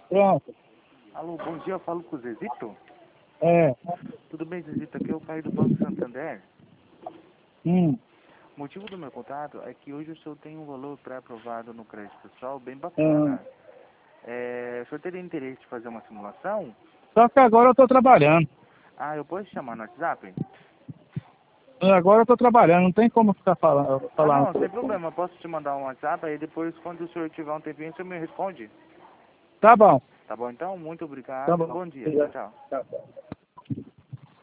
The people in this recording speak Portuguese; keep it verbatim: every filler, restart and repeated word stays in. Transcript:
Pronto. Alô, bom dia, eu falo com o Zezito? É. Tudo bem, Zezito? Aqui é o Caio do Banco Santander. Hum. O motivo do meu contato é que hoje o senhor tem um valor pré-aprovado no crédito pessoal bem Hum. bacana. É, o senhor teria interesse de fazer uma simulação? Só que agora eu tô trabalhando. Ah, eu posso te chamar no WhatsApp? Agora eu tô trabalhando, não tem como ficar falando. Ah, falando. não, sem problema. Eu posso te mandar um WhatsApp, aí depois, quando o senhor tiver um tempinho, o senhor me responde. Tá bom. Tá bom, então? Muito Tá obrigado. bom. Bom dia. Tchau, tchau. Tchau.